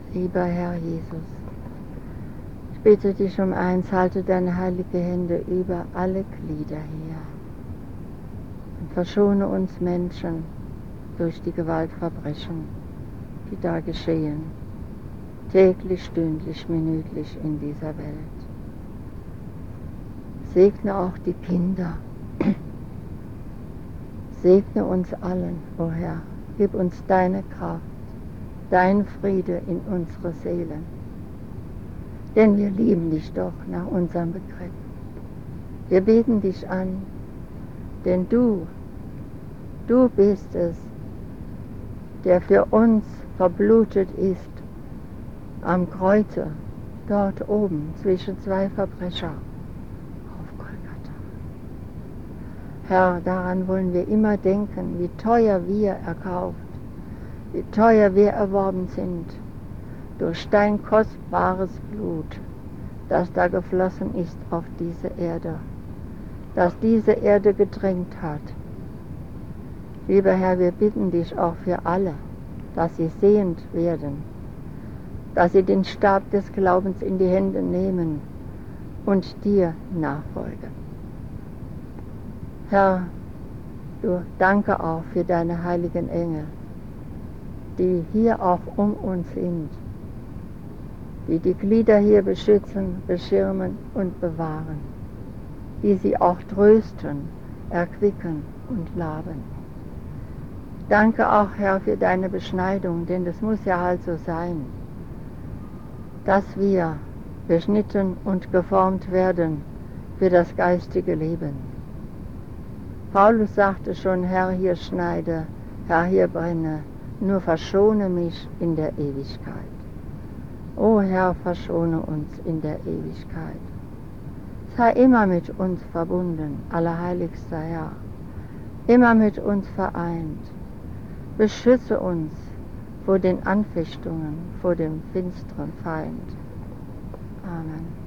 Lieber Herr Jesus, ich bitte dich um eins, halte deine heilige Hände über alle Glieder her und verschone uns Menschen durch die Gewaltverbrechen, die da geschehen, täglich, stündlich, minütlich in dieser Welt. Segne auch die Kinder, segne uns allen, o Herr, gib uns deine Kraft, dein Friede in unsere Seelen. Denn wir lieben dich doch nach unserem Begriff. Wir beten dich an, denn du bist es, der für uns verblutet ist am Kreuze, dort oben zwischen zwei Verbrecher auf Golgatha. Herr, daran wollen wir immer denken, wie teuer wir erkauft, wie teuer wir erworben sind durch dein kostbares Blut, das da geflossen ist auf diese Erde, das diese Erde gedrängt hat. Lieber Herr, wir bitten dich auch für alle, dass sie sehend werden, dass sie den Stab des Glaubens in die Hände nehmen und dir nachfolgen. Herr, du danke auch für deine heiligen Engel, die hier auch um uns sind, die die Glieder hier beschützen, beschirmen und bewahren, die sie auch trösten, erquicken und laben. Danke auch, Herr, für deine Beschneidung, denn das muss ja halt so sein, dass wir beschnitten und geformt werden für das geistige Leben. Paulus sagte schon, Herr, hier schneide, Herr, hier brenne, nur verschone mich in der Ewigkeit. O Herr, verschone uns in der Ewigkeit. Sei immer mit uns verbunden, allerheiligster Herr, immer mit uns vereint. Beschütze uns vor den Anfechtungen, vor dem finsteren Feind. Amen.